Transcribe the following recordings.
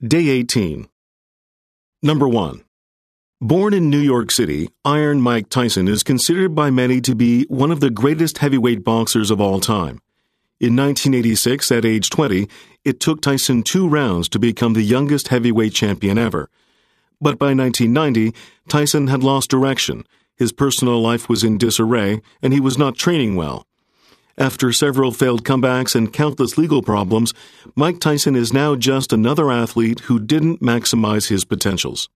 Day 18. Number 1. Born in New York City, Iron Mike Tyson is considered by many to be one of the greatest heavyweight boxers of all time. In 1986, at age 20, it took Tyson 2 rounds to become the youngest heavyweight champion ever. But by 1990, Tyson had lost direction, his personal life was in disarray, and he was not training well. After several failed comebacks and countless legal problems, Mike Tyson is now just another athlete who didn't maximize his potentials.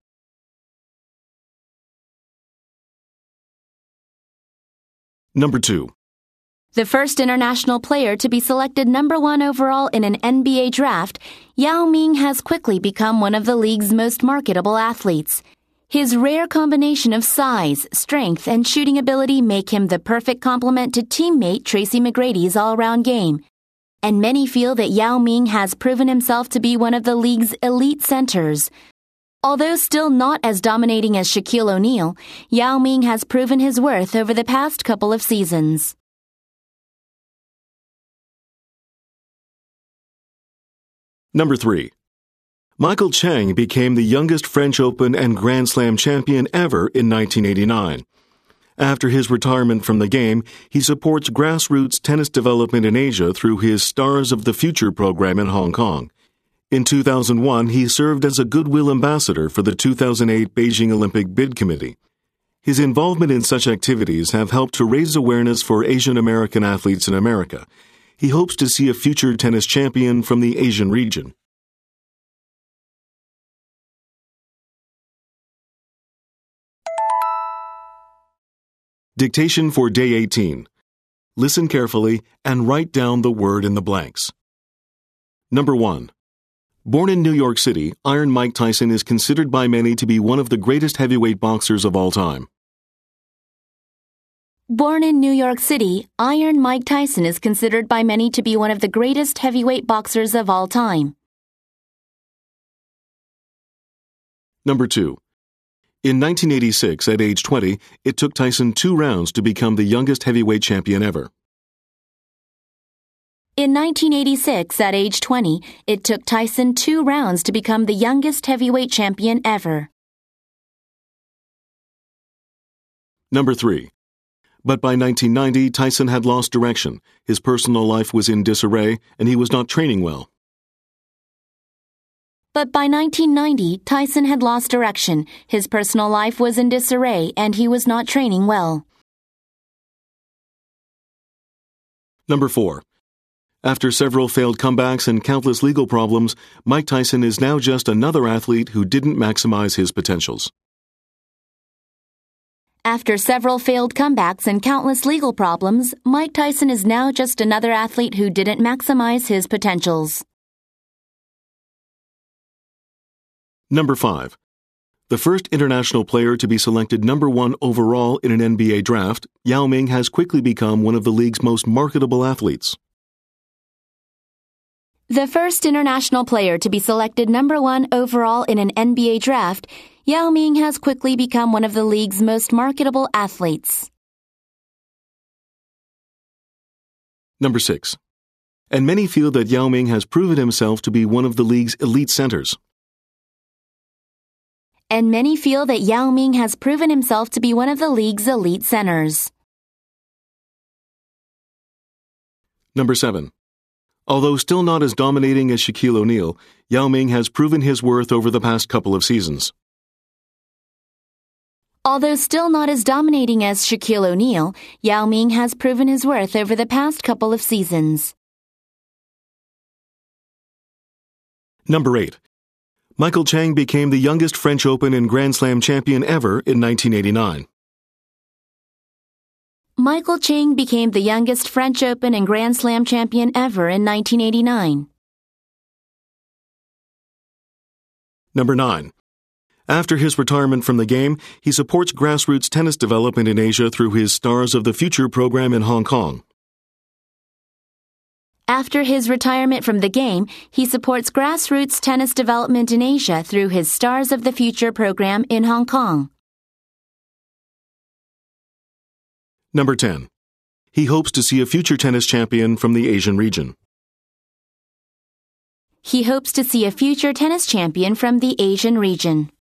Number 2. The first international player to be selected number 1 overall in an NBA draft, Yao Ming has quickly become one of the league's most marketable athletes. His rare combination of size, strength, and shooting ability make him the perfect complement to teammate Tracy McGrady's all-around game. And many feel that Yao Ming has proven himself to be one of the league's elite centers. Although still not as dominating as Shaquille O'Neal, Yao Ming has proven his worth over the past couple of seasons. Number 3. Michael Chang became the youngest French Open and Grand Slam champion ever in 1989. After his retirement from the game, he supports grassroots tennis development in Asia through his Stars of the Future program in Hong Kong. In 2001, he served as a Goodwill Ambassador for the 2008 Beijing Olympic Bid Committee. His involvement in such activities have helped to raise awareness for Asian American athletes in America. He hopes to see a future tennis champion from the Asian region. Dictation for Day 18. Listen carefully and write down the word in the blanks. Number 1. Born in New York City, Iron Mike Tyson is considered by many to be one of the greatest heavyweight boxers of all time. Born in New York City, Iron Mike Tyson is considered by many to be one of the greatest heavyweight boxers of all time. Number 2. In 1986, at age 20, it took Tyson 2 rounds to become the youngest heavyweight champion ever. In 1986, at age 20, it took Tyson 2 rounds to become the youngest heavyweight champion ever. Number 3. But by 1990, Tyson had lost direction, his personal life was in disarray, and he was not training well. But by 1990, Tyson had lost direction, his personal life was in disarray, and he was not training well. Number 4. After several failed comebacks and countless legal problems, Mike Tyson is now just another athlete who didn't maximize his potentials. After several failed comebacks and countless legal problems, Mike Tyson is now just another athlete who didn't maximize his potentials. Number 5. The first international player to be selected number 1 overall in an NBA draft, Yao Ming has quickly become one of the league's most marketable athletes. The first international player to be selected number 1 overall in an NBA draft, Yao Ming has quickly become one of the league's most marketable athletes. Number 6. And many feel that Yao Ming has proven himself to be one of the league's elite centers. And many feel that Yao Ming has proven himself to be one of the league's elite centers. Number 7. Although still not as dominating as Shaquille O'Neal, Yao Ming has proven his worth over the past couple of seasons. Although still not as dominating as Shaquille O'Neal, Yao Ming has proven his worth over the past couple of seasons. Number 8. Michael Chang became the youngest French Open and Grand Slam champion ever in 1989. Michael Chang became the youngest French Open and Grand Slam champion ever in 1989. Number 9. After his retirement from the game, he supports grassroots tennis development in Asia through his Stars of the Future program in Hong Kong. After his retirement from the game, he supports grassroots tennis development in Asia through his Stars of the Future program in Hong Kong. Number 10. He hopes to see a future tennis champion from the Asian region. He hopes to see a future tennis champion from the Asian region.